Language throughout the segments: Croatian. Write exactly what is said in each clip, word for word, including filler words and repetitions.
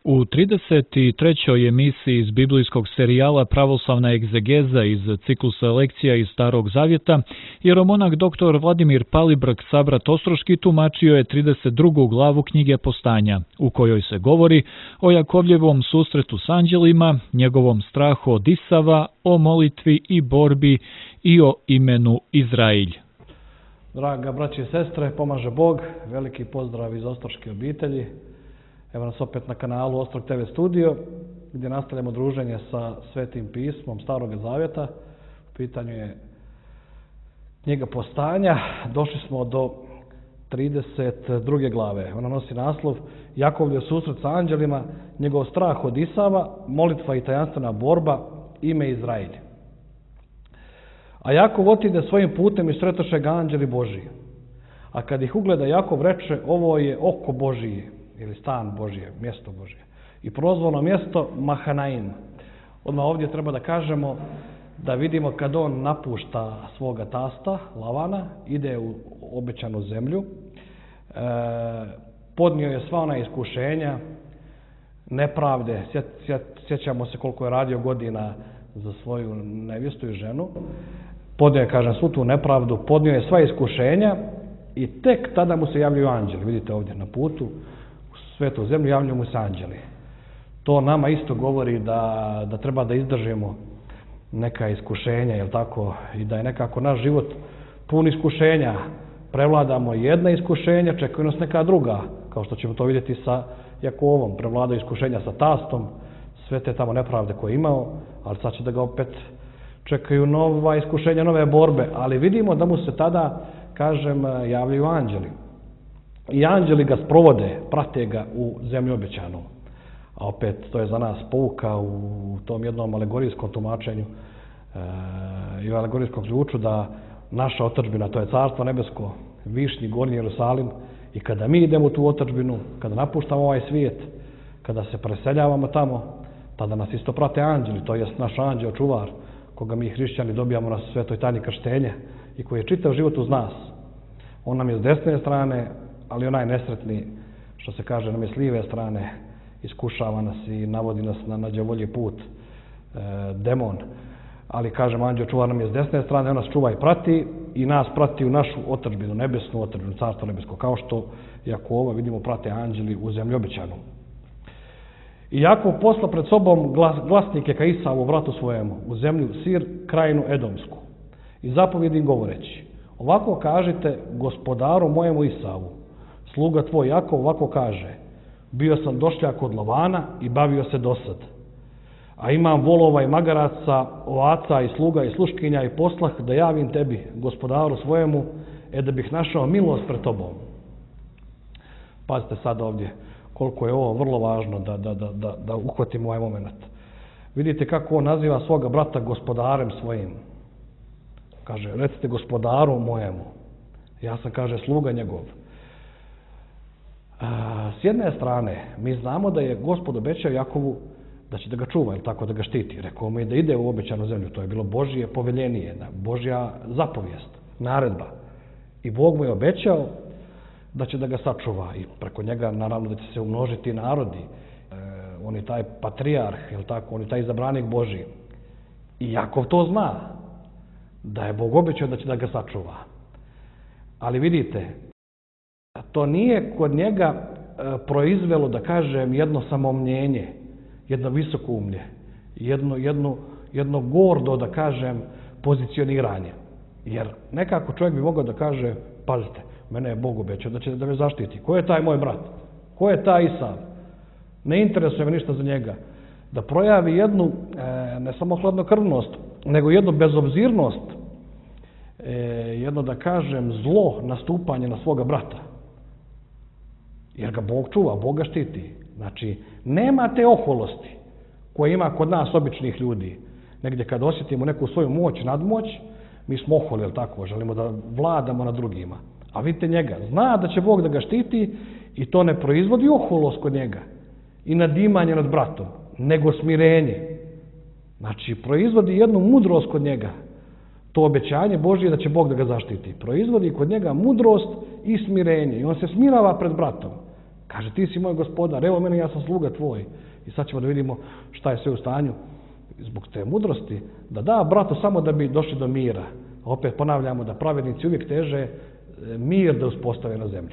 U trideset trećoj emisiji iz biblijskog serijala Pravoslavna egzegeza iz ciklusa lekcija iz Starog Zavjeta, jeromonak doktor Vladimir Palibrk Sabrat Ostroški tumačio je trideset drugu glavu knjige Postanja, u kojoj se govori o Jakovljevom susretu s anđelima, njegovom strahu od Isava, o molitvi i borbi i o imenu Izrailj. Draga braće i sestre, pomaže Bog, veliki pozdrav iz Ostroške obitelji. Evo nas opet na kanalu Ostrog te ve Studio, gdje nastavljamo druženje sa Svetim pismom Starog Zavjeta. U pitanju je knjiga Postanja. Došli smo do trideset druge glave. Ona nosi naslov Jakovljev susret sa anđelima, njegov strah od Isava, molitva i tajanstvena borba, ime Izrailj. A Jakov otide svojim putem i sretoše ga anđeli Božiji. A kad ih ugleda, Jakov reče, ovo je oko Božije, ili stan Božije, mjesto Božije. I prozvano mjesto Mahanaim. Odmah ovdje treba da kažemo da vidimo kad on napušta svoga tasta, Lavana, ide u obećanu zemlju, e, podnio je sva ona iskušenja, nepravde, sjet, sjet, sjećamo se koliko je radio godina za svoju nevjestu i ženu, podnio je, kažem, svu tu nepravdu, podnio je sva iskušenja i tek tada mu se javljaju anđeli. Vidite ovdje na putu, svetu zemlju javljaju mu se anđeli. To nama isto govori da, da treba da izdržimo neka iskušenja, jel tako, i da je nekako naš život pun iskušenja. Prevladamo jedna iskušenja, čekaju nas neka druga, kao što ćemo to vidjeti sa Jakovom. Prevladao iskušenja sa tastom, sve te tamo nepravde koje je imao, ali sad će da ga opet čekaju nova iskušenja, nove borbe. Ali vidimo da mu se tada, kažem, javljaju anđeli. I anđeli ga sprovode, prate ga u zemlju obećanu. A opet, to je za nas pouka u tom jednom alegorijskom tumačenju e, i u alegorijskom ključu da naša otadžbina, to je Carstvo nebesko, Višnji, Gornji Jerusalim, i kada mi idemo u tu otadžbinu, kada napuštamo ovaj svijet, kada se preseljavamo tamo, tada nas isto prate anđeli, to jest naš anđeo čuvar, koga mi hrišćani dobijamo na svetoj tajni krštenja i koji je čitav život uz nas. On nam je s desne strane, ali onaj nesretni, što se kaže, nam je s lijeve strane, iskušava nas i navodi nas na, na đavolji put, e, demon. Ali, kažem, anđeo čuvar nam je s desne strane, on nas čuva i prati i nas prati u našu otadžbinu, nebesnu otadžbinu, Carstvo nebesko, kao što Jakova vidimo prate anđeli u zemlji obećanu. I Jakov posla pred sobom glas, glasnike ka Isavu, vratu svojemu, u zemlju Sir, krajinu Edomsku. I zapovjedi govoreći, ovako kažite gospodaru mojemu Isavu, sluga tvoj Jakov ovako kaže, bio sam došljak od Lavana i bavio se dosad. A imam volova i magaraca, ovaca i sluga i sluškinja i poslah da javim tebi, gospodaru svojemu, e da bih našao milost pred tobom. Pazite sad ovdje koliko je ovo vrlo važno da, da, da, da, da uhvatimo ovaj moment. Vidite kako on naziva svoga brata gospodarem svojim. Kaže, recite gospodaru mojemu. Ja sam, kaže, sluga njegov. A, s jedne strane, mi znamo da je Gospod obećao Jakovu da će da ga čuva, ili tako, da ga štiti. Rekao mu je da ide u obećanu zemlju. To je bilo Božje poveljenije, Božja zapovijest, naredba. I Bog mu je obećao da će da ga sačuva i preko njega naravno da će se umnožiti narodi. E, on je taj patrijarh, ili tako, on je taj izabranik Božji. I Jakov to zna, da je Bog obećao da će da ga sačuva. Ali vidite, to nije kod njega e, proizvelo, da kažem, jedno samomnjenje, jedno visokoumlje, jedno, jedno, jedno gordo, da kažem, pozicioniranje. Jer nekako čovjek bi mogao da kaže, pazite, mene je Bog obećao da će da me zaštiti. Ko je taj moj brat? Ko je taj Isav? Ne interesuje me ništa za njega. Da projavi jednu, e, ne samo hladnokrvnost, nego jednu bezobzirnost, e, jedno, da kažem, zlo nastupanje na svoga brata. Jer ga Bog čuva, Bog ga štiti. Znači, nema te oholosti koje ima kod nas običnih ljudi. Negdje kad osjetimo neku svoju moć, nadmoć, mi smo oholi, jel tako, želimo da vladamo nad drugima. A vidite njega, zna da će Bog da ga štiti i to ne proizvodi oholost kod njega i nadimanje nad bratom, nego smirenje. Znači, proizvodi jednu mudrost kod njega. To obećanje Božje da će Bog da ga zaštiti. Proizvodi kod njega mudrost i smirenje. I on se smirava pred bratom. Kaže, ti si moj gospodar, evo mene, ja sam sluga tvoj. I sad ćemo da vidimo šta je sve u stanju zbog te mudrosti, da da bratu samo da bi došli do mira. Opet ponavljamo da pravednici uvijek teže mir da uspostave na zemlji.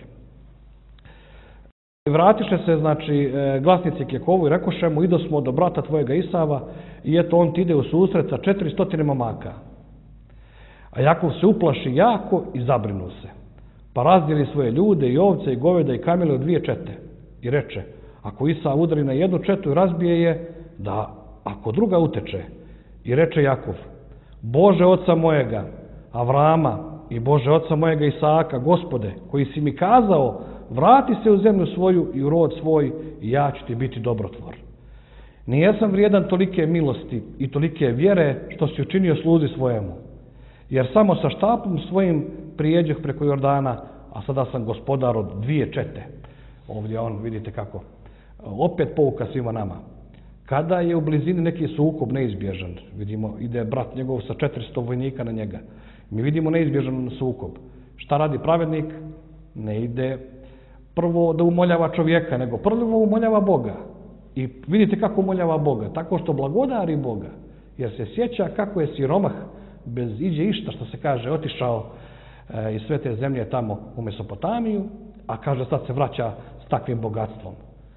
Vratiše se, znači, glasnici k Jakovu i rekoše mu, ido smo do brata tvojega Isava i eto on ti ide u susret sa četiristo momaka. A Jakov se uplaši jako i zabrinu se. Pa razdijeli svoje ljude i ovce i goveda i kamele u dvije čete. I reče, ako Isav udari na jednu četu i razbije je, da ako druga uteče. I reče Jakov, Bože oca mojega, Avrama i Bože oca mojega Isaaka, Gospode, koji si mi kazao, vrati se u zemlju svoju i u rod svoj i ja ću ti biti dobrotvor. Nijesam vrijedan tolike milosti i tolike vjere što si učinio sluzi svojemu. Jer samo sa štapom svojim prijeđoh preko Jordana, a sada sam gospodar od dvije čete. Ovdje on, vidite kako, opet pouka svima nama. Kada je u blizini neki sukob neizbježan, vidimo, ide brat njegov sa četiristo vojnika na njega. Mi vidimo neizbježan sukob. Šta radi pravednik? Ne ide prvo da umoljava čovjeka, nego prvo umoljava Boga. I vidite kako umoljava Boga, tako što blagodari Boga, jer se sjeća kako je siromah bez iđe išta, što se kaže, otišao e, iz sve te zemlje tamo u Mesopotamiju, a kaže sad se vraća s takvim bogatstvom.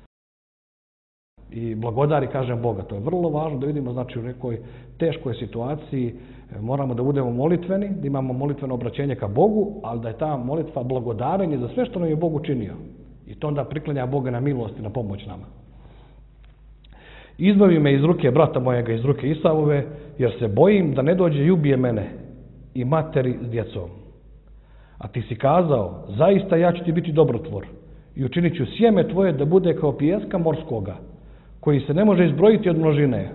I blagodari, kažem, Boga. To je vrlo važno da vidimo, znači u nekoj teškoj situaciji e, moramo da budemo molitveni, da imamo molitveno obraćenje ka Bogu, ali da je ta molitva blagodarenje za sve što nam je Bog učinio. I to onda priklanja Boga na milost i na pomoć nama. Izbavi me iz ruke brata mojega, iz ruke Isavove, jer se bojim da ne dođe i ubije mene i materi s djecom. A ti si kazao, zaista ja ću ti biti dobrotvor i učinit ću sjeme tvoje da bude kao pijeska morskoga, koji se ne može izbrojiti od množine.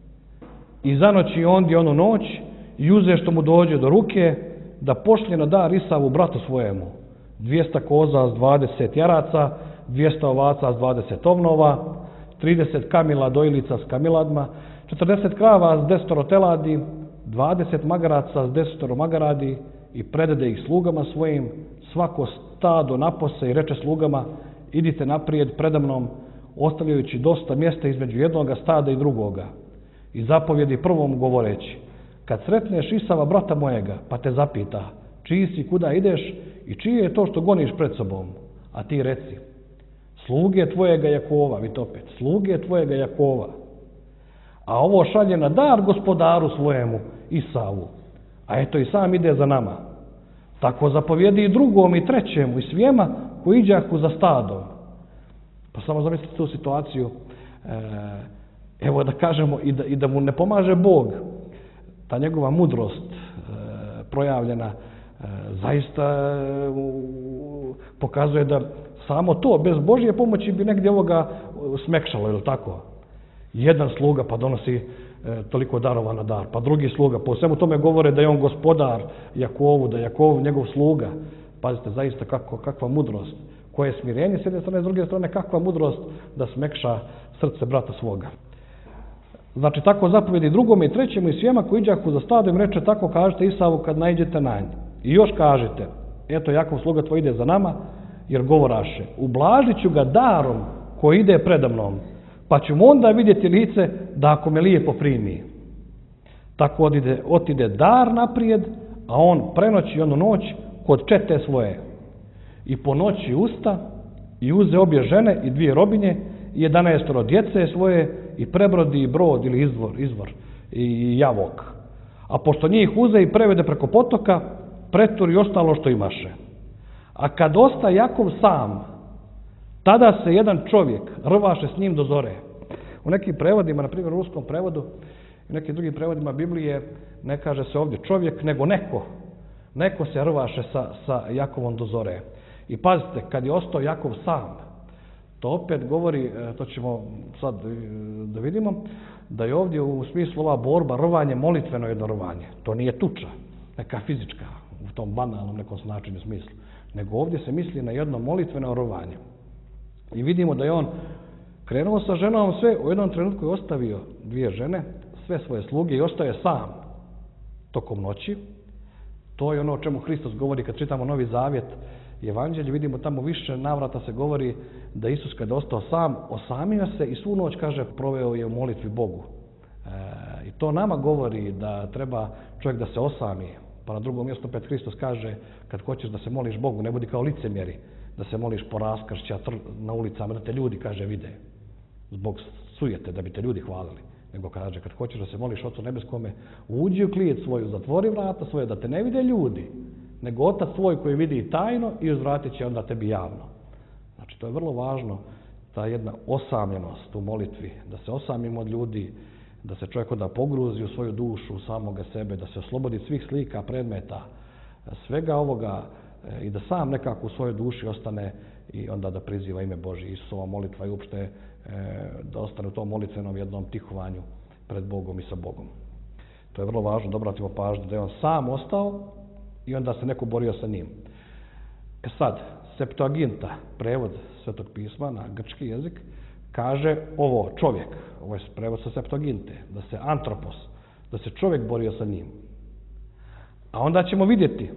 I zanoći ondje onu noć i uze što mu dođe do ruke, da pošlje na dar Isavu bratu svojemu, dvjesto koza s dvadeset jaraca, dvjesto ovaca s dvadeset ovnova, trideset kamila dojilica s kamiladma, četrdeset krava s desetoro teladi, dvadeset magaraca s desetoro magaradi i predade ih slugama svojim, svako stado napose i reče slugama, idite naprijed predamnom, ostavljajući dosta mjesta između jednoga stada i drugoga. I zapovjedi prvom govoreći, kad sretneš Isava brata mojega, pa te zapita, čiji si, kuda ideš i čije je to što goniš pred sobom, a ti reci, sluge tvojega Jakova, vidite opet, sluge tvojega Jakova. A ovo šalje na dar gospodaru svojemu, Isavu. A eto i sam ide za nama. Tako zapovjedi i drugom i trećemu i svijema koji iđahu za stadom. Pa samo zamislite tu situaciju, e, evo da kažemo i da, i da mu ne pomaže Bog, ta njegova mudrost e, projavljena e, zaista e, u, pokazuje da samo to, bez Božje pomoći bi negdje ovoga smekšalo, ili tako? Jedan sluga pa donosi e, toliko darova na dar, pa drugi sluga, po svemu tome govore da je on gospodar Jakovu, da je Jakov njegov sluga. Pazite, zaista kako, kakva mudrost, koje smirenje s jedne strane, s druge strane kakva mudrost da smekša srce brata svoga. Znači, tako zapovjedi drugome i trećemu i svijema koji iđahu za stado im reče, tako kažete Isavu kad naiđete na nj. I još kažete, eto Jakov sluga tvoj ide za nama, jer govoraše, ublažit ću ga darom koji ide predamnom, pa ću mu onda vidjeti lice da ako me lijepo primi. Tako otide, otide dar naprijed, a on prenoći onu noć kod čete svoje. I po noći usta i uze obje žene i dvije robinje i jedanaestoro djece svoje i prebrodi i brod ili izvor, izvor i javok. A pošto njih uze i prevede preko potoka, preturi ostalo što imaše. A kad osta Jakov sam, tada se jedan čovjek rvaše s njim do zore. U nekim prevodima, na primjer u ruskom prevodu i nekim drugim prevodima Biblije, ne kaže se ovdje čovjek, nego neko. Neko se rvaše sa, sa Jakovom do zore. I pazite, kad je ostao Jakov sam, to opet govori, to ćemo sad da vidimo, da je ovdje u smislu ova borba, rvanje, molitveno jedno rvanje. To nije tuča, neka fizička, u tom banalnom nekom značenju smislu. Nego ovdje se misli na jedno molitveno rvanje. I vidimo da je on krenuo sa ženom sve, u jednom trenutku je ostavio dvije žene, sve svoje sluge i ostao je sam tokom noći. To je ono o čemu Hristos govori kad čitamo Novi Zavjet evanđelju vidimo tamo više navrata se govori da Isus kad je ostao sam, osamio se i svu noć, kaže, proveo je u molitvi Bogu. E, I to nama govori da treba čovjek da se osami. Pa na drugom mjestu opet Hristos kaže, kad hoćeš da se moliš Bogu, ne budi kao licemjeri, da se moliš po raskršća na ulicama, da te ljudi, kaže, vide. Zbog sujete, da bi te ljudi hvalili. Nego kaže, kad hoćeš da se moliš Ocu nebeskome, uđi u klijet svoju, zatvori vrata svoje, da te ne vide ljudi, nego Otac tvoj koji vidi tajno i uzvratit će onda tebi javno. Znači, to je vrlo važno, ta jedna osamljenost u molitvi, da se osamimo od ljudi, da se čovjek onda pogruzi u svoju dušu, u samoga sebe, da se oslobodi svih slika, predmeta, svega ovoga i da sam nekako u svojoj duši ostane i onda da priziva ime Božje. Isusova molitva i uopšte da ostane u tom molitvenom jednom tihovanju pred Bogom i sa Bogom. To je vrlo važno da obratimo pažnju da je on sam ostao i onda se neko borio sa njim. E sad, Septuaginta, prevod Svetog pisma na grčki jezik, kaže ovo, čovjek, ovo je prevod sa Septuaginte, da se antropos, da se čovjek borio sa njim. A onda ćemo vidjeti,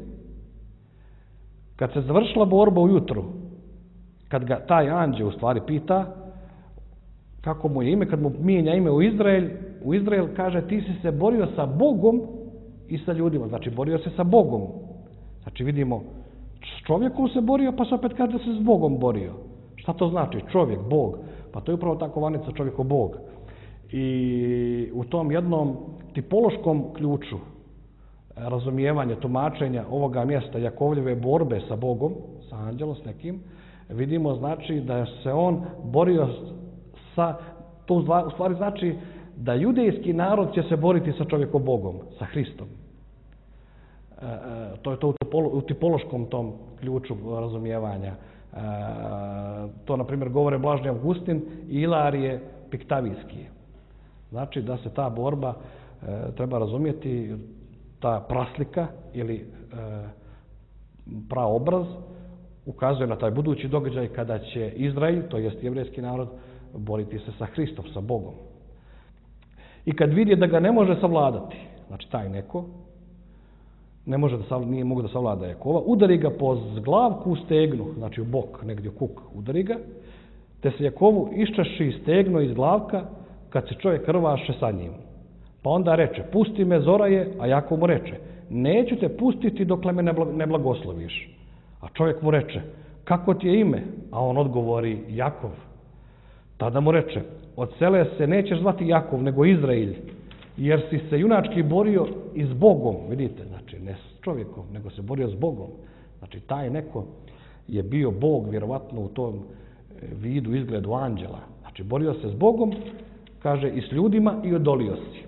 kad se završila borba ujutru, kad ga taj anđeo u stvari pita kako mu je ime, kad mu mijenja ime u Izrael, u Izrael kaže ti si se borio sa Bogom i sa ljudima, znači borio se sa Bogom. Znači vidimo, s čovjekom se borio, pa se opet kaže da se s Bogom borio. Šta to znači? Čovjek, Bog. Pa to je upravo ta kovanica čovjeko Bog. I u tom jednom tipološkom ključu razumijevanja, tumačenja ovoga mjesta Jakovljeve borbe sa Bogom, sa anđelom, s nekim, vidimo znači da se on borio sa, to u stvari znači da judejski narod će se boriti sa čovjekom Bogom, sa Hristom. E, to je to u tipološkom tom ključu razumijevanja. E, to, na primjer, govore Blažni Avgustin i Ilarije Piktavijski. Znači da se ta borba e, treba razumjeti, ta praslika ili e, praobraz ukazuje na taj budući događaj kada će Izrael, to jest jevrejski narod, boriti se sa Hristom, sa Bogom. I kad vidi da ga ne može savladati, znači taj neko, ne može da savlada, nije mogu da savlada Jakova, udari ga po zglavku u stegnu, znači u bok, negdje u kuk, udari ga, te se Jakovu iščaši stegno iz glavka kad se čovjek rvaše sa njim. Pa onda reče, pusti me Zoraje, a Jakov mu reče, neću te pustiti dokle me ne blagosloviš. A čovjek mu reče, kako ti je ime? A on odgovori, Jakov. Tada mu reče, od sele se nećeš zvati Jakov, nego Izrael, jer si se junački borio i s Bogom, vidite, znači ne s čovjekom, nego se borio s Bogom. Znači taj neko je bio Bog, vjerovatno u tom vidu, izgledu anđela. Znači borio se s Bogom, kaže, i s ljudima i odolio si.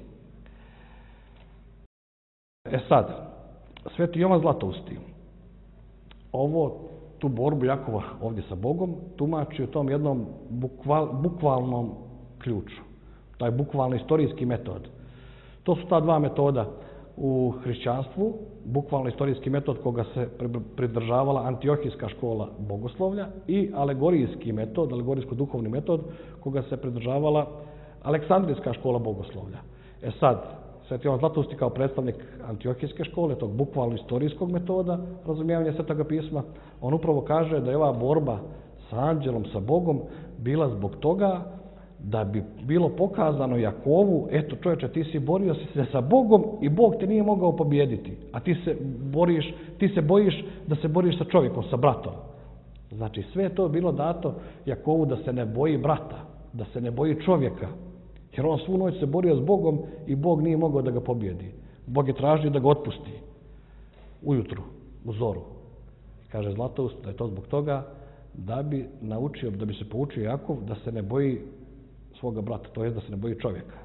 E sad, Sveti Jovan Zlatousti, ovo, tu borbu Jakova ovdje sa Bogom, tumači u tom jednom bukval, bukvalnom ključu. Taj bukvalno istorijski metod. To su ta dva metoda u hrišćanstvu, bukvalno istorijski metod koga se pridržavala Antiohijska škola bogoslovlja i alegorijski metod, alegorijsko-duhovni metod koga se pridržavala Aleksandrijska škola bogoslovlja. E sad, Sveti Jovan Zlatousti kao predstavnik Antiohijske škole, tog bukvalno istorijskog metoda razumijevanja Svetoga pisma, on upravo kaže da je ova borba sa anđelom, sa Bogom, bila zbog toga da bi bilo pokazano Jakovu, eto čovječe, ti si borio si se sa Bogom i Bog te nije mogao pobijediti, a ti se boriš, ti se bojiš da se boriš sa čovjekom, sa bratom. Znači sve je to bilo dato Jakovu da se ne boji brata, da se ne boji čovjeka, jer on svu noć se borio s Bogom i Bog nije mogao da ga pobjedi. Bog je tražio da ga otpusti ujutru, u zoru. Kaže Zlatoust da je to zbog toga da bi naučio, da bi se poučio Jakov da se ne boji svoga brata, to je da se ne boji čovjeka.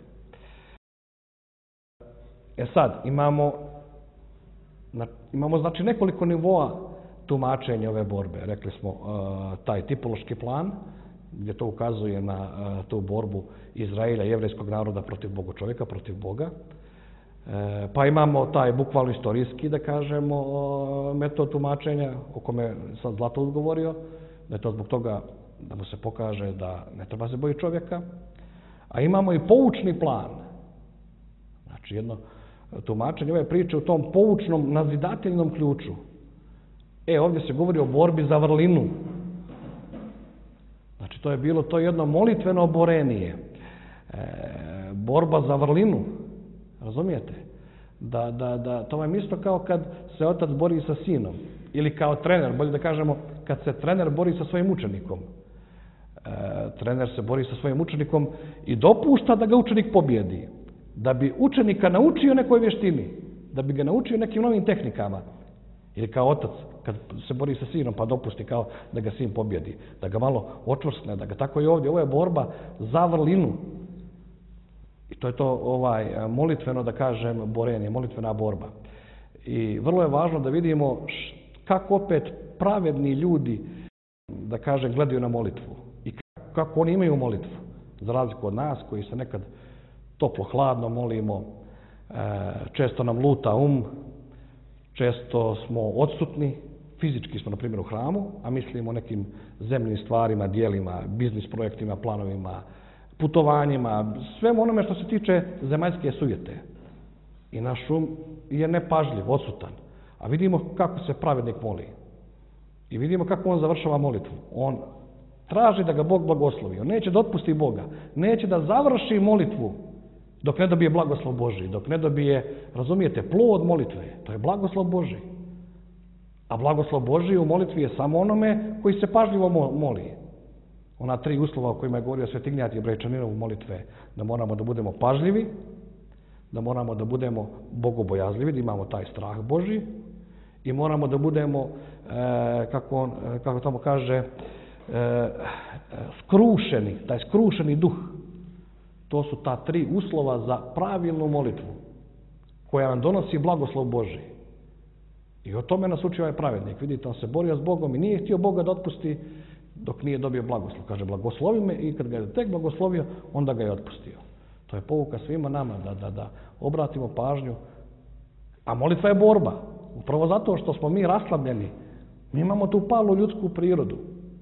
E sad, imamo, imamo znači nekoliko nivoa tumačenja ove borbe. Rekli smo uh, taj tipološki plan, gdje to ukazuje na uh, tu borbu Izraela, jevrejskog naroda protiv Boga čovjeka, protiv Boga. E, pa imamo taj bukvalno istorijski, da kažemo, uh, metod tumačenja, o kome sam Zlatoust govorio, da je to zbog toga da mu se pokaže da ne treba se bojiti čovjeka. A imamo i poučni plan. Znači jedno tumačenje ove priče u tom poučnom, nazidateljnom ključu. E, ovdje se govori o borbi za vrlinu. Znači, to je bilo to jedno molitveno borenije. E, borba za vrlinu. Razumijete? Da, da, da, to vam isto kao kad se otac bori sa sinom. Ili kao trener, bolje da kažemo, kad se trener bori sa svojim učenikom. E, trener se bori sa svojim učenikom i dopušta da ga učenik pobjedi. Da bi učenika naučio nekoj vještini. Da bi ga naučio nekim novim tehnikama. Ili kao otac, kad se bori sa sinom, pa dopusti kao da ga sin pobjedi. Da ga malo očvrsne, da ga tako i ovdje. Ovo je borba za vrlinu. I to je to ovaj molitveno, da kažem, borenje, molitvena borba. I vrlo je važno da vidimo kako opet pravedni ljudi, da kažem, gledaju na molitvu. I kako oni imaju molitvu. Za razliku od nas koji se nekad toplo hladno molimo, često nam luta um, često smo odsutni, fizički smo na primjer u hramu, a mislimo o nekim zemljnim stvarima, dijelima, biznis projektima, planovima, putovanjima, svemu onome što se tiče zemaljske sujete. I naš um je nepažljiv, odsutan. A vidimo kako se pravednik moli. I vidimo kako on završava molitvu. On traži da ga Bog blagoslovi. On neće da otpusti Boga. Neće da završi molitvu dok ne dobije blagoslov Božji. Dok ne dobije, razumijete, plod molitve. To je blagoslov Božji. A blagoslov Božji u molitvi je samo onome koji se pažljivo moli. Ona tri uslova o kojima je govorio Sveti Ignjatije Brajčaninov u molitve. Da moramo da budemo pažljivi, da moramo da budemo bogobojazljivi, da imamo taj strah Božji i moramo da budemo, e, kako, on, kako tamo kaže, e, skrušeni, taj skrušeni duh. To su ta tri uslova za pravilnu molitvu koja nam donosi blagoslov Božji. I o tome nas uči ovaj pravednik. Vidite, on se borio s Bogom i nije htio Boga da otpusti dok nije dobio blagoslov. Kaže, blagoslovi me i kad ga je tek blagoslovio, onda ga je otpustio. To je pouka svima nama da, da, da obratimo pažnju. A molitva je borba. Upravo zato što smo mi raslabljeni. Mi imamo tu palu ljudsku prirodu.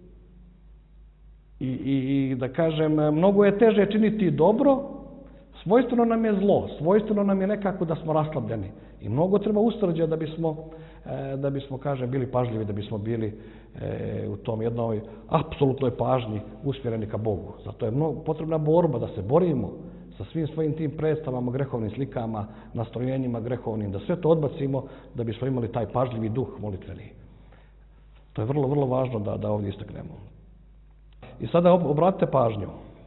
I, i, i da kažem, mnogo je teže činiti dobro, svojstveno nam je zlo, svojstveno nam je nekako da smo raslabljeni. I mnogo treba usrđa da bismo, da bismo, kažem, bili pažljivi, da bismo bili u tom jednoj apsolutnoj pažnji usmjereni ka Bogu. Zato je mnogo potrebna borba da se borimo sa svim svojim tim predstavama, grehovnim slikama, nastrojenjima grehovnim, da sve to odbacimo da bismo imali taj pažljivi duh molitveni. To je vrlo, vrlo važno da, da ovdje istaknemo. I sada obratite pažnju.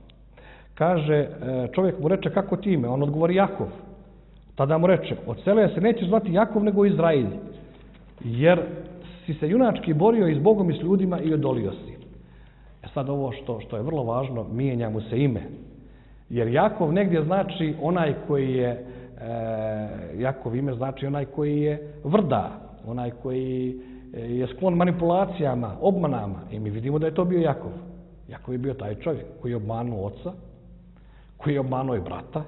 Kaže, čovjek mu reče, kako ti ime? On odgovori, Jakov. Tada mu reče, od sela se neće zvati Jakov nego Izrail, jer si se junački borio i s Bogom i s ljudima i odolio si. E sad ovo što, što je vrlo važno, mijenja mu se ime. Jer Jakov negdje znači onaj koji je, e, Jakov ime znači onaj koji je vrdar, onaj koji je sklon manipulacijama, obmanama. I mi vidimo da je to bio Jakov. Jakov je bio taj čovjek koji je obmanuo oca, koji je obmanuo i brata.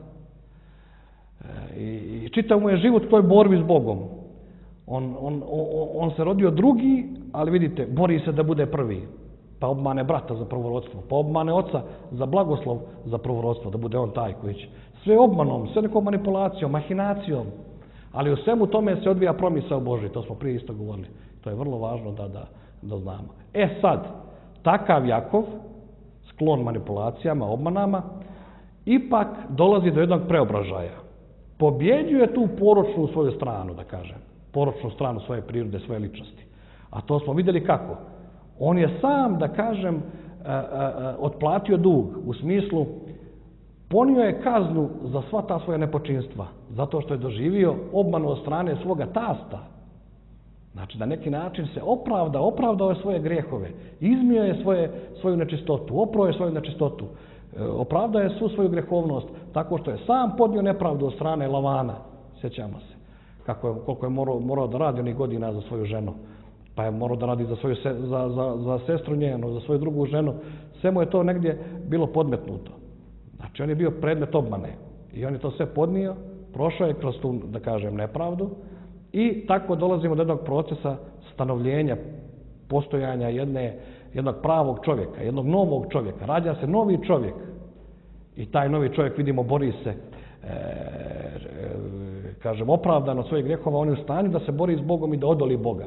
E, I čitav mu je život u toj borbi s Bogom. On, on, on, on se rodio drugi, ali vidite, bori se da bude prvi. Pa obmane brata za prvorodstvo, pa obmane oca za blagoslov za prvorodstvo, da bude on taj koji će. Sve obmanom, sve nekom manipulacijom, mahinacijom, ali u svemu tome se odvija promisao Božji, to smo prije isto govorili. To je vrlo važno da, da, da znamo. E sad, takav Jakov, sklon manipulacijama, obmanama, ipak dolazi do jednog preobražaja. Pobjeđuje tu poročnu svoju stranu, da kažem, poročnu stranu svoje prirode, svoje ličnosti. A to smo vidjeli kako. On je sam, da kažem, otplatio dug, u smislu ponio je kaznu za sva ta svoja nepočinstva, zato što je doživio obmanu od strane svoga tasta. Znači, na neki način se opravda, opravdao je svoje grijehove, izmio je svoje, svoju nečistotu, oprao je svoju nečistotu, opravdao je svu svoju grehovnost, tako što je sam podnio nepravdu od strane Lavana, sjećamo se, kako je, koliko je morao, morao da radi onih godina za svoju ženu. Pa je morao da radi za svoju se, za, za, za sestru njenu, za svoju drugu ženu. Sve mu je to negdje bilo podmetnuto. Znači, on je bio predmet obmane. I on je to sve podnio, prošao je kroz tu, da kažem, nepravdu. I tako dolazimo do jednog procesa stanovljenja, postojanja jedne, jednog pravog čovjeka, jednog novog čovjeka. Rađa se novi čovjek. I taj novi čovjek, vidimo, bori se, e, e, kažem, opravdano od svojih grijehova. On je u stanju da se bori s Bogom i da odoli Boga.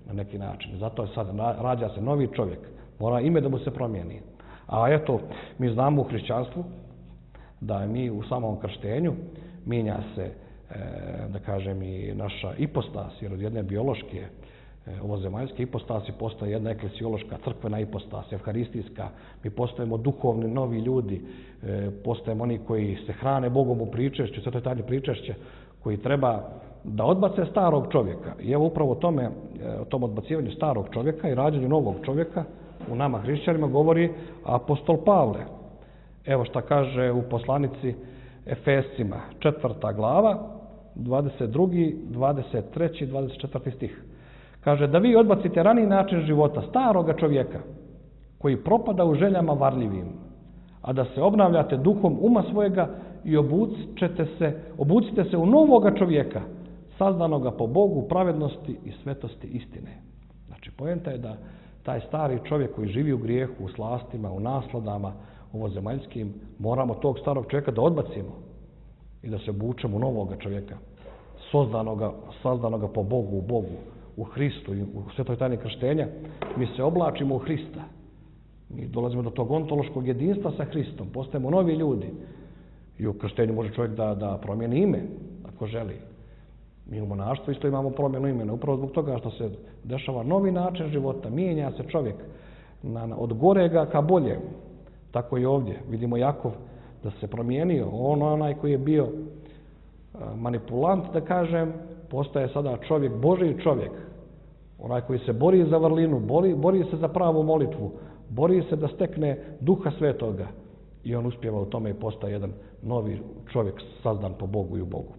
na neki način. Zato sad rađa se novi čovjek. Mora ime da mu se promijeni. A eto, mi znamo u hrišćanstvu da mi u samom krštenju mijenja se, da kažem, i naša ipostas, jer od jedne biološke ovozemaljske ipostasi postaje jedna eklesiološka, crkvena ipostas, evharistijska. Mi postajemo duhovni, novi ljudi, postajemo oni koji se hrane Bogom u pričešću, svetoj tajni pričešće, koji treba da odbace starog čovjeka. I evo upravo o tome, o tom odbacivanju starog čovjeka i rađanju novog čovjeka u nama hrišćanima govori apostol Pavle. Evo šta kaže u poslanici Efescima, četvrta glava, dvadeset drugi, dvadeset treći, dvadeset četvrti stih. Kaže da vi odbacite raniji način života staroga čovjeka koji propada u željama varljivim, a da se obnavljate duhom uma svojega i obučete se, obucite se u novoga čovjeka, sazdanoga po Bogu, pravednosti i svetosti istine. Znači, poenta je da taj stari čovjek koji živi u grijehu, u slastima, u nasladama ovozemaljskim, moramo tog starog čovjeka da odbacimo i da se obučemo u novoga čovjeka, sazdanoga, sazdanoga po Bogu, u Bogu, u Hristu i u svetoj tajni krštenja. Mi se oblačimo u Hrista. Mi dolazimo do tog ontološkog jedinstva sa Hristom, postajemo novi ljudi. I u krštenju može čovjek da, da promijeni ime, ako želi. Mi u monaštvu isto imamo promjenu imena, upravo zbog toga što se dešava novi način života, mijenja se čovjek na, na, od gorega ka bolje. Tako i ovdje. Vidimo Jakov da se promijenio. On, onaj koji je bio manipulant, da kažem, postaje sada čovjek, Božji čovjek. Onaj koji se bori za vrlinu, bori, bori se za pravu molitvu, bori se da stekne Duha Svetoga. I on uspijeva u tome i postaje jedan novi čovjek sazdan po Bogu i u Bogu.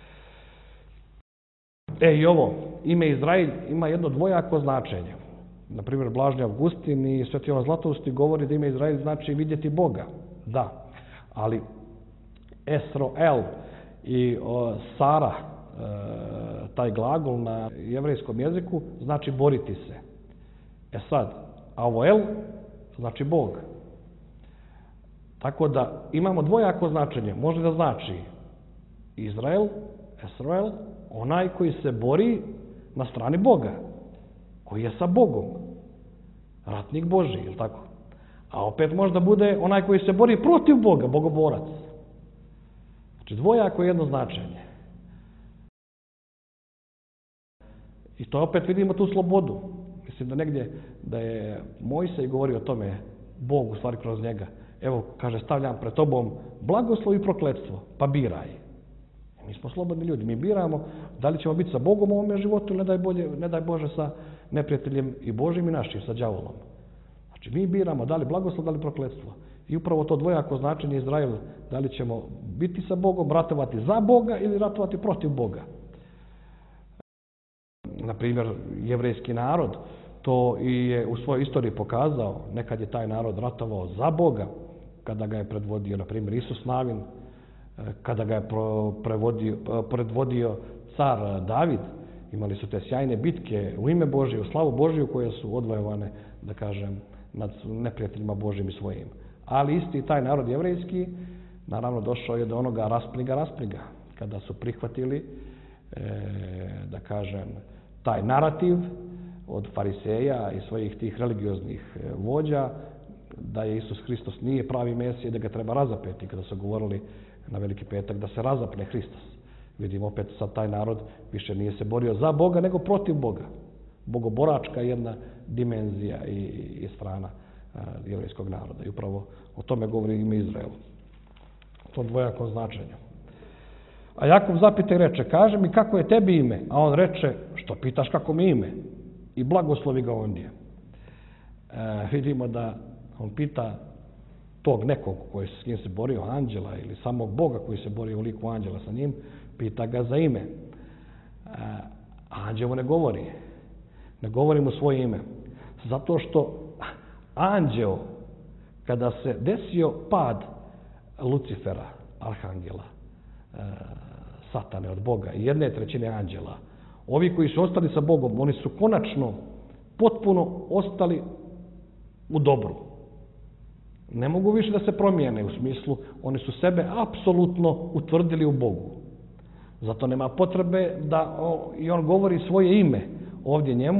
E i ovo, ime Izrael ima jedno dvojako značenje. Naprimjer, Blažni Avgustin i Sveti Jovan Zlatousti govori da ime Izrael znači vidjeti Boga. Da, ali Esroel i o, Sara, e, taj glagol na jevrejskom jeziku, znači boriti se. E sad, Avoel znači Bog. Tako da imamo dvojako značenje. Može da znači Izrael, Esroel, onaj koji se bori na strani Boga, koji je sa Bogom, ratnik Božji, ili tako? A opet možda bude onaj koji se bori protiv Boga, bogoborac. Znači dvojako jedno značenje. I to opet vidimo tu slobodu. Mislim da negdje da je Mojsej govorio o tome, Bog u stvari kroz njega. Evo, kaže, stavljam pred tobom blagoslov i prokletstvo, pa biraj. Mi smo slobodni ljudi, mi biramo da li ćemo biti sa Bogom u ovome životu ili ne daj, bolje, ne daj Bože sa neprijateljem i Božim i našim, sa đavolom. Znači mi biramo da li blagoslov, da li prokletstvo. I upravo to dvojako značenje Izrael, da li ćemo biti sa Bogom, ratovati za Boga ili ratovati protiv Boga. Naprimjer, jevrejski narod to i je u svojoj istoriji pokazao. Nekad je taj narod ratovao za Boga, kada ga je predvodio, na primjer, Isus Navin, kada ga je prevodio, predvodio car David. Imali su te sjajne bitke u ime Božje, u slavu Božju, koje su odvojovane, da kažem, nad neprijateljima Božjim i svojim. Ali isti taj narod jevrejski, naravno, došao je do onoga raspliga, raspliga, kada su prihvatili, e, da kažem, taj narativ od fariseja i svojih tih religioznih vođa, da je Isus Hristos nije pravi Mesije, da ga treba razapeti, kada su govorili na Veliki petak da se razapne Hristos. Vidimo opet sad taj narod više nije se borio za Boga, nego protiv Boga. Bogoboračka jedna dimenzija i, i strana uh, jevrejskog naroda. I upravo o tome govori ime Izrael. To dvojako značenje. A Jakov zapita i reče, kaže mi kako je tebi ime? A on reče, što pitaš kako mi ime? I blagoslovi ga ondje. E, vidimo da on pita tog nekog koji se s njim se borio, anđela ili samog Boga koji se borio u liku anđela sa njim, pita ga za ime. E, anđel mu ne govori. Ne govori mu svoje ime. Zato što anđeo, kada se desio pad Lucifera, arhangela, e, satane od Boga i jedne trećine anđela, ovi koji su ostali sa Bogom, oni su konačno potpuno ostali u dobru. Ne mogu više da se promijene, u smislu, oni su sebe apsolutno utvrdili u Bogu. Zato nema potrebe da o, i on govori svoje ime ovdje njemu,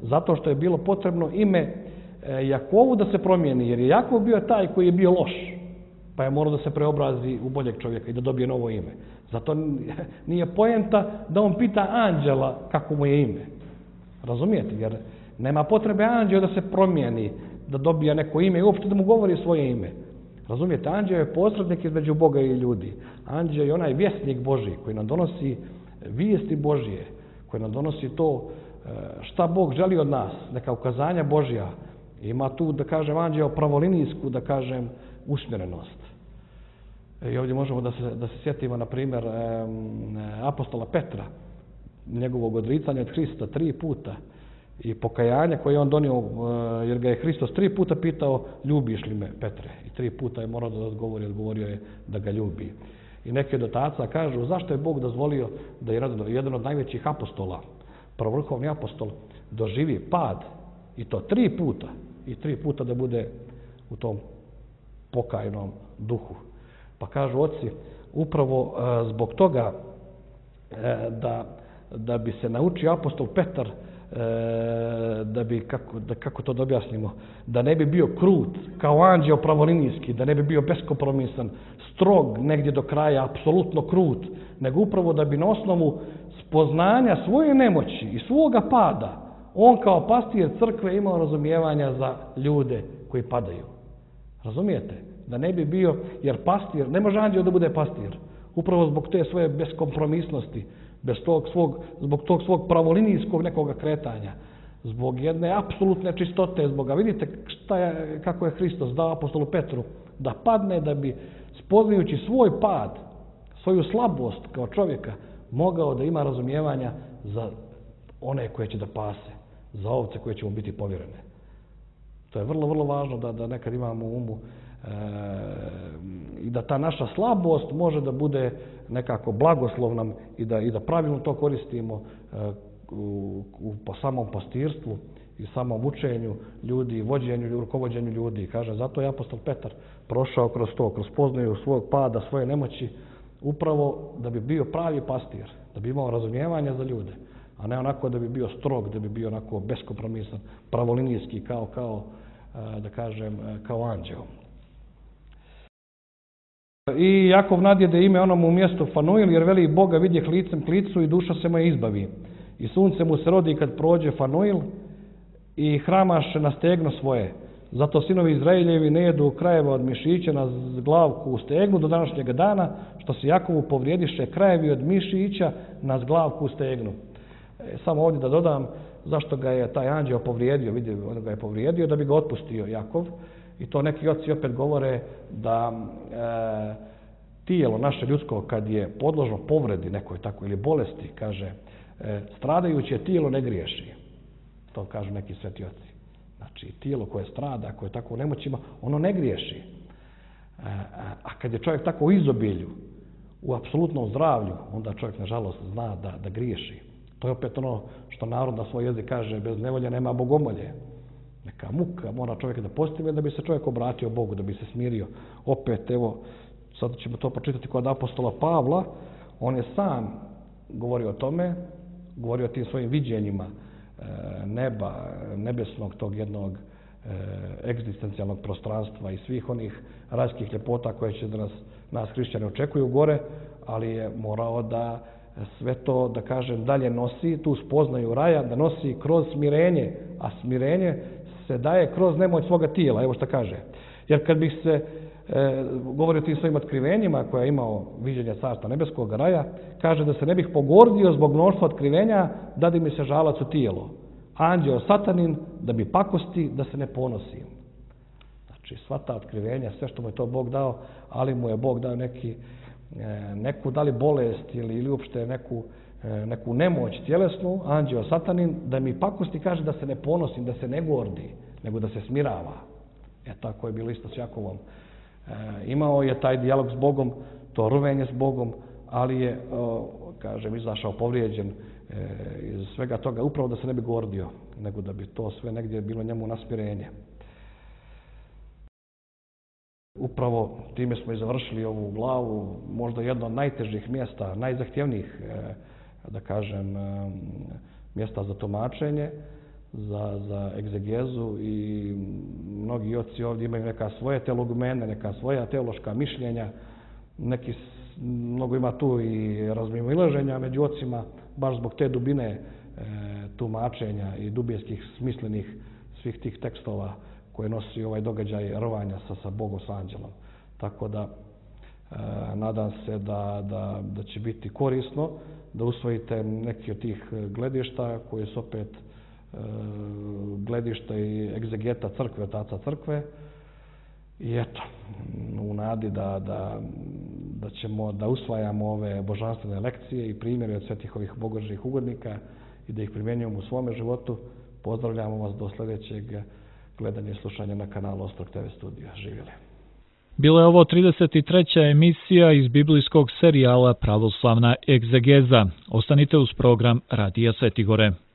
zato što je bilo potrebno ime Jakovu da se promijeni, jer je Jakov bio taj koji je bio loš, pa je morao da se preobrazi u boljeg čovjeka i da dobije novo ime. Zato nije poenta da on pita anđela kako mu je ime. Razumijete? Jer nema potrebe anđeo da se promijeni, da dobija neko ime i uopšte da mu govori svoje ime. Razumijete? Anđeo je posrednik između Boga i ljudi. Anđeo je onaj vjesnik Božji koji nam donosi vijesti Božje, koji nam donosi to šta Bog želi od nas, neka ukazanja Božja. Ima tu, da kažem, anđeo pravolinijsku, da kažem, usmjerenost. I ovdje možemo da se, da se sjetimo, na primjer, apostola Petra, njegovog odricanja od Hrista tri puta i pokajanja koje je on donio, jer ga je Hristos tri puta pitao, ljubiš li me, Petre? I tri puta je morao da odgovori, odgovorio je da ga ljubi. I neke od otaca kažu, zašto je Bog dozvolio da je jedan od najvećih apostola, prvovrhovni apostol, doživi pad, i to tri puta, i tri puta da bude u tom pokajnom duhu. Pa kažu oci, upravo e, zbog toga e, da, da bi se naučio apostol Petar, e, da bi, kako, da, kako to da objasnimo, da ne bi bio krut, kao anđeo pravolinijski, da ne bi bio beskompromisan, strog negdje do kraja, apsolutno krut, nego upravo da bi na osnovu spoznanja svoje nemoći i svoga pada, on kao pastir crkve imao razumijevanja za ljude koji padaju. Razumijete? Da ne bi bio, jer pastir, ne može anđeo da bude pastir. Upravo zbog te svoje beskompromisnosti, bez tog svog, zbog tog svog pravolinijskog nekoga kretanja, zbog jedne apsolutne čistote, zbog, a vidite šta je, kako je Hristos dao apostolu Petru, da padne, da bi spoznajući svoj pad, svoju slabost kao čovjeka, mogao da ima razumijevanja za one koje će da pase, za ovce koje će mu biti povjerene. To je vrlo, vrlo važno da, da nekad imamo u umu e, i da ta naša slabost može da bude nekako blagoslov nam i da, i da pravilno to koristimo e, u, u, po samom pastirstvu i samom učenju ljudi, vođenju i rukovođenju ljudi. Kaže, zato je apostol Petar prošao kroz to, kroz spoznaju svog pada, svoje nemoći, upravo da bi bio pravi pastir, da bi imao razumijevanje za ljude, a ne onako da bi bio strog, da bi bio onako beskompromisan, pravolinijski, kao, kao, da kažem, kao anđeo. I Jakov nadjede ime onom u mjestu Fanuil, jer veli Boga vidjeh licem klicu i duša se moje izbavi. I sunce mu se rodi kad prođe Fanuil i hramaše na stegno svoje. Zato sinovi Izraeljevi ne jedu krajeva od mišića na zglavku u stegnu do današnjega dana, što se Jakovu povrijediše krajevi od mišića na zglavku u stegnu. E, samo ovdje da dodam zašto ga je taj anđeo povrijedio, vidi, on ga je povrijedio da bi ga otpustio Jakov. I to neki oci opet govore da e, tijelo naše ljudsko kad je podložno povredi nekoj tako ili bolesti, kaže, e, stradajuće tijelo ne griješi. To kažu neki sveti oci. Znači, tijelo koje strada, koje je tako u nemoćima, ono ne griješi. E, a kad je čovjek tako u izobilju, u apsolutnom zdravlju, onda čovjek, nažalost, zna da, da griješi. To je opet ono što narod na svoj jezik kaže, bez nevolje nema bogomolje. Neka muka mora čovjek da postigne da bi se čovjek obratio Bogu, da bi se smirio. Opet, evo, sad ćemo to pročitati kod apostola Pavla, on je sam govorio o tome, govorio o tim svojim viđenjima neba, nebesnog tog jednog egzistencijalnog prostranstva i svih onih rajskih ljepota koje će da nas, nas hrišćane očekuju gore, ali je morao da sve to, da kažem, dalje nosi, tu spoznaju raja, da nosi kroz smirenje, a smirenje se daje kroz nemoć svoga tijela, evo šta kaže. Jer kad bih se e, govorio o tim svojim otkrivenjima koja je imao viđenje carstva nebeskog raja, kaže da se ne bih pogordio zbog mnoštva otkrivenja, dadi mi se žalac u tijelo. Anđeo satanin, da bi pakosti, da se ne ponosim. Znači, sva ta otkrivenja, sve što mu je to Bog dao, ali mu je Bog dao neki, e, neku, da li bolest ili, ili uopšte neku, e, neku nemoć tjelesnu, anđeo satanin, da mi pakosti, kaže da se ne ponosim, da se ne gordi, nego da se smirava. E, tako je bilo isto s Jakovom. E, imao je taj dijalog s Bogom, to rvenje s Bogom, ali je, o, kažem, izašao povrijeđen e, iz svega toga, upravo da se ne bi gordio, nego da bi to sve negdje bilo njemu na smirenje. Upravo time smo i završili ovu glavu, možda jedno od najtežih mjesta, najzahtjevnijih, e, da kažem, e, mjesta za tumačenje, za, za egzegezu i mnogi oci ovdje imaju neka svoje teologumene, neka svoja teološka mišljenja, neki, mnogo ima tu i razmimoilaženja među ocima, baš zbog te dubine e, tumačenja i dubinskih smislenih svih tih tekstova koje nosi ovaj događaj rovanja sa, sa Bogom, s anđelom. Tako da e, nadam se da, da, da će biti korisno da usvojite neki od tih gledišta koji su opet e, gledišta i egzegeta crkve, otaca crkve. I eto, u nadi da, da, da ćemo da usvajamo ove božanstvene lekcije i primjere od svetih ovih bogožnih ugodnika i da ih primjenjujemo u svome životu, pozdravljamo vas do sljedećeg gledanja i slušanja na kanalu Ostrog te ve Studio. Živjeli! Bila je ovo trideset treća emisija iz biblijskog serijala Pravoslavna egzegeza. Ostanite uz program Radija Sveti Gore.